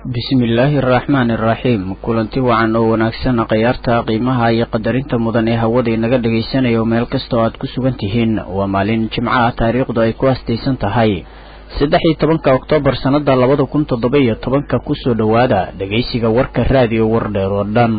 bismillaahi araxmaani araxiim kulanti wacan oo wanaagsan khiyaarta qiimaha iyo qadarinta mudan ee hawada inaga dhagaysanayo meel kasta oo aad ku sugan tihiin waa maalin jimco ah taariikhdu ay ku astaysan tahay 13 Oktoobar sanada 2017 kusoo dhawaada dhageysiga warka raadiyo wardheer oo dhan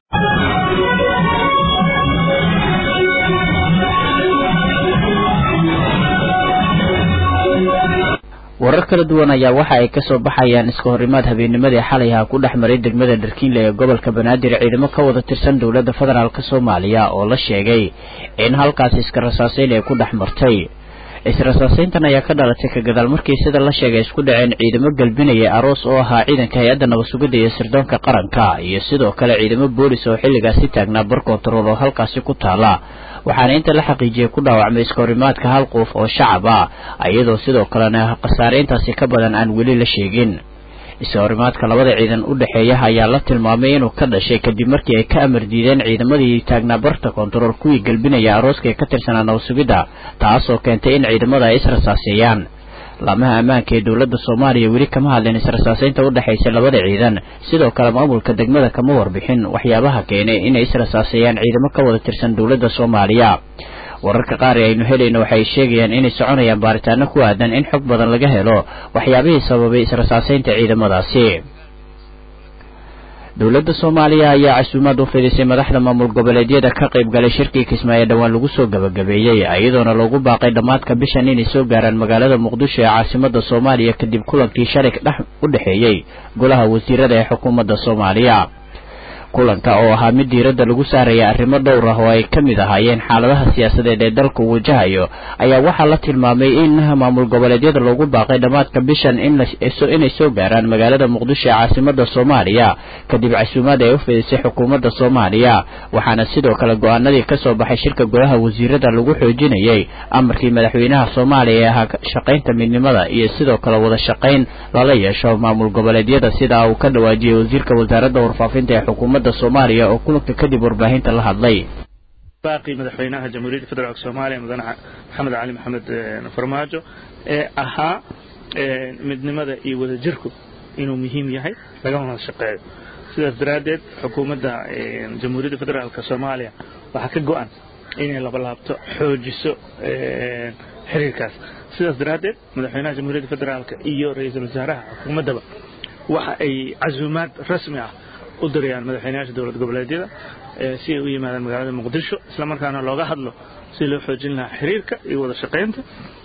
warar kala duwan ayaa waxa ay ka soo baxayaan iska horimaad habeennimadii xalay ah ku dhaxmaray degmada Dharkiinle ee gobolka Banaadir ciidamo ka wada tirsan dawladda federaalka Soomaaliya oo la sheegay in halkaas iska rasaasayn ay ku dhaxmartay israasaasayntan ayaa ka dhalatay ka gadaal markii sida la sheegay isku dhaceen ciidamo galbinaya aroos oo ahaa ciidanka hay'adda nabad-sugidda iyo sirdoonka qaranka iyo sidoo kale ciidamo boolis oo xilligaasi taagnaa bar kontarool oo halkaasi ku taala waxaana inta la xaqiijiyay ku dhaawacmay iska horimaadka hal qof oo shacab ah iyadoo sidoo kalena khasaarayntaasi ka badan aan weli la sheegin iska horimaadka labada ciidan u dhaxeeya ayaa la tilmaamay inuu ka dhashay kadib markii ay ka amar diideen ciidamadii taagnaa barta kontarool kuwii galbinaya arooska ee ka tirsanaa nabad-sugidda taasoo keentay in ciidamada ay israsaaseeyaan laamaha ammaanka ee dawladda Soomaaliya weli kama hadleen israsaasaynta u dhaxaysa labada ciidan sidoo kale maamulka degmada kama warbixin waxyaabaha keenay inay israsaaseeyaan ciidamo ka wada tirsan dawladda Soomaaliya wararka qaar ee aynu helayno waxay sheegayaan inay soconayaan baaritaano ku aadan in xog badan laga helo waxyaabihii sababay israsaasaynta ciidamadaasi dawladda Soomaaliya ayaa casuumad u fidisay madaxda maamul goboleedyada ka qayb galay shirkii Kismaayo dhawaan lagu soo gabagabeeyay iyadoona loogu baaqay dhamaadka bishan inay soo gaaraan magaalada Muqdisho ee caasimadda Soomaaliya kadib kulankii sharik u dhaxeeyay golaha wasiirada ee xukuumadda Soomaaliya kulanka oo ahaa mid diiradda lagu saaraya arrimo dhowr ah oo ay ka mid ahaayeen xaaladaha siyaasadeed ee dalku wajahayo ayaa waxaa la tilmaamay in maamul goboleedyada loogu baaqay dhamaadka bishan inay soo gaaraan magaalada Muqdisho ee caasimadda Soomaaliya kadib casuumad ay u fidisay xukuumadda Soomaaliya waxaana sidoo kale go'aanadii ka soo baxay shirka golaha wasiirada lagu xoojinayay amarkii madaxweynaha Soomaaliya ee ahaa shaqaynta midnimada iyo sidoo kale wada shaqayn lala yeesho maamul goboleedyada sida uu ka dhawaajiyay wasiirka wasaaradda warfaafinta ee xukuumadda Soomaaliya oo kulanka kadib warbaahinta la hadlay باقي مدحوينها جمهورية فدرالك الصومالية مدن محمد علي محمد فرماجو أها مدنمدا إي ودا جيركو إنه مهم يحي لقاهم الشقاء سيدة درادت حكومة جمهورية فدرالك الصومالية وحكا قوان إنه لبلابتو حوجسو حريركاس سيدة درادت مدحوينها جمهورية فدرالك إيو رئيس الوزراء حكومة دبا وحا أي عزومات رسمية ودريان مدحوينها دولة goboleedyada si ay u yimaadaan magaalada Muqdisho isla markaana looga hadlo si loo xoojin lahaa xiriirka iyo wada shaqaynta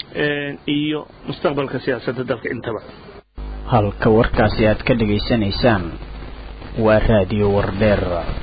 iyo mustaqbalka siyaasadda dalka intaba halka warkaasi aad ka dhageysanaysaan waa raadiyo wardheer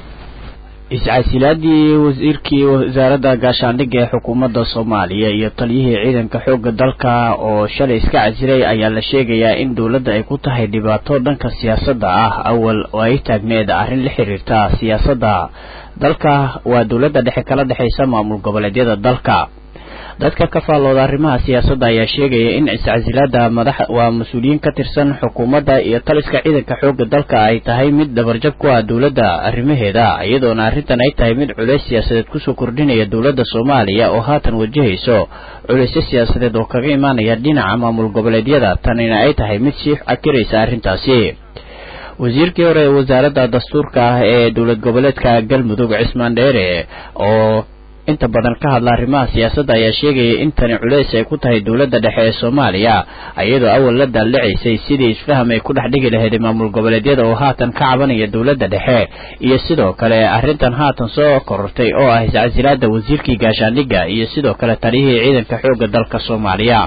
iscaasilaadii wasiirkii wasaaradda gaashaandhigga ee xukuumadda Soomaaliya iyo taliyihii ciidanka xoogga dalka oo shalay iska casilay ayaa la sheegayaa in dawladda ay ku tahay dhibaato dhanka siyaasadda ah awal oo ay taagneed arrin la xiriirta siyaasadda dalka waa dawladda dhexe kala dhaxaysa maamul goboleedyada dalka dadka ka faalooda arrimaha siyaasadda ayaa sheegaya in iscasilaada waa mas'uuliyiin ka tirsan xukuumadda iyo taliska ciidanka xoogga dalka ay tahay mid dabarjab ku ah dawladda arrimaheeda iyadoona arrintan ay tahay mid culays siyaasadeed kusoo kordhinaya dawladda Soomaaliya oo haatan wajahayso culays siyaasadeed oo kaga imaanaya dhinaca maamul goboleedyada tanina ay tahay mid sii akiraysa arrintaasi wasiirkii hore ee wasaaradda dastuurka ah ee dawlad goboleedka Galmudug Cismaan Dheere oo inta badan ka hadla arrimaha siyaasadda ayaa sheegay in tani culays ay ku tahay dawladda dhexe ee Soomaaliya iyadoo awal la dalacaysay sidii isfaham ay ku dhaxdhigi lahayd maamul goboleedyada oo haatan ka cabanaya dawladda dhexe iyo sidoo kale arrintan haatan soo korortay oo ah iscasilaada wasiirkii gaashaandhigga iyo sidoo kale taliyihii ciidanka xoogga dalka Soomaaliya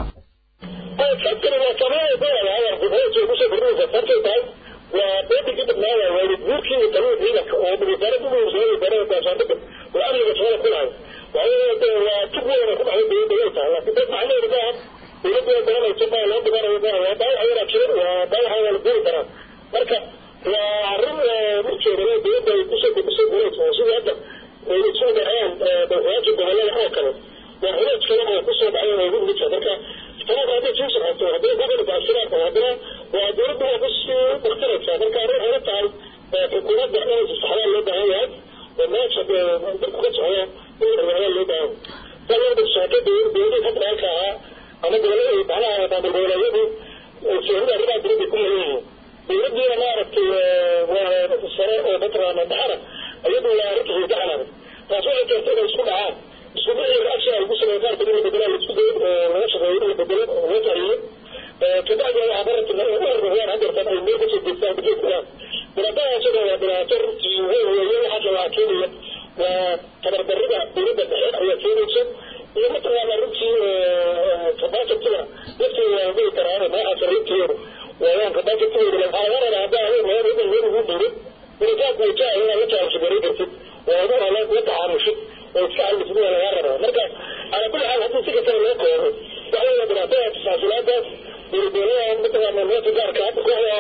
maaragtay sare oo mataqaana dhaxana iyadoo la arrinta taxana taas waxay keentay inay isku dhacaan isku dhacay action ay ku sameeyaan qaar badan oo bedela isku day oo shaqeeyo oo bedela oo la tariyo kadib waxa baratay in ay hadartan ay meel ku soo degstaan dadka bilaa soo waa bilaa tarti weeye waxa la keenay tabardarida dawladda dhexe ayaa keenaysa iyo mataqaana runtii kabaajatiga dadkii waa ugu karaan maaha sarreeyay وأنا كمان كتير لما أنا هذا هو ما هو بيقول ولكن وجاء هنا وجاء شبريدة وهذا لا وضع عرشة ويتفعل في دول الغرب مركز على كل حال هذا سكة الوقت وأنا دراسات تساؤلات بالبناء مثلا من وقت ذاك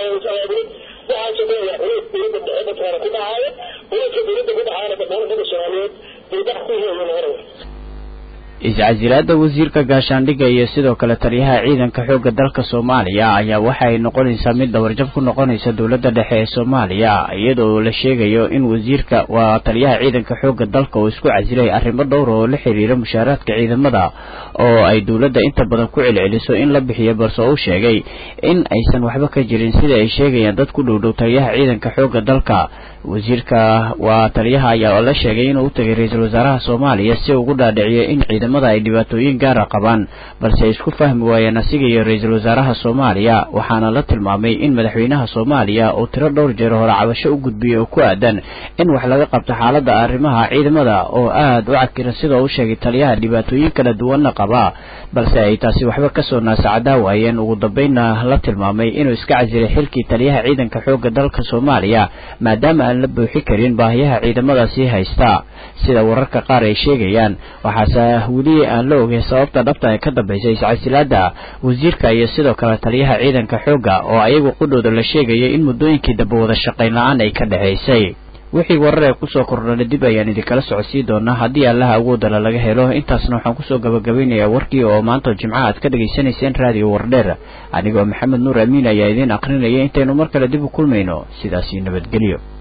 وحاجة بيا ولكن بدأت أنا كل حاجة ولكن بدأت كل حاجة بدأت من الشغلات بدأت فيها من الغرب iscasilaada wasiirka gaashaandhigga iyo sidoo kale taliyaha ciidanka xoogga dalka Soomaaliya ayaa waxay noqonaysaa mid dawarjab ku noqonaysa dawladda dhexe ee Soomaaliya iyadoo la sheegayo in wasiirka waa taliyaha ciidanka xoogga dalka uu isku casilay arrimo dhowr oo la xiriira mushaaraadka ciidamada oo ay dawladda inta badan ku celceliso in la bixiyo balse uu sheegay in aysan waxba ka jirin sida ay sheegayaan dad ku dhow taliyaha ciidanka xoogga dalka wasiirka waa taliyaha ayaa la sheegay inuu u tagay ra'iisul wasaaraha Soomaaliya si uu ugu dhaadhiciyo in ciidamada ay dhibaatooyin gaar ah qabaan balse isku fahmi waayeen asiga iyo ra'iisul wasaaraha Soomaaliya waxaana la tilmaamay in madaxweynaha Soomaaliya uu tiro dhowr jeer hore cabasho u gudbiyay oo ku aadan in wax laga qabto xaaladda arrimaha ciidamada oo aad u cakiran sida uu sheegay taliyaha dhibaatooyin kala duwan qaba balse ay taasi waxba ka soo naasacada waayeen ugu dambeynna la tilmaamay inuu iska casilay xilkii taliyaha ciidanka xoogga dalka Soomaaliya maadaama aan la buuxi karin baahiyaha ciidamadaasi haysta sida wararka qaar ay sheegayaan waxaase weli aan la ogeyn sababta dhabta ee ka dambeysay iscasilaada wasiirka iyo sidoo kale taliyaha ciidanka xoogga oo ayagu qudhooda la sheegay in muddooyinkii daba wada shaqayn la'aan ay ka dhaxaysay wixii warar ay ku soo kordhay dib ayaan idinkala socodsiin doonaa haddii allaha awoodala laga helo intaasna waxaan ku soo gabagabeynayaa warkii oo maanta jimcaha aad ka dhageysanayseen raadiyo wardheer anigoo maxamed nuur amiin ayaa idiin aqrinaya intaynu mar kale dib u kulmayno sidaasi nabadgelyo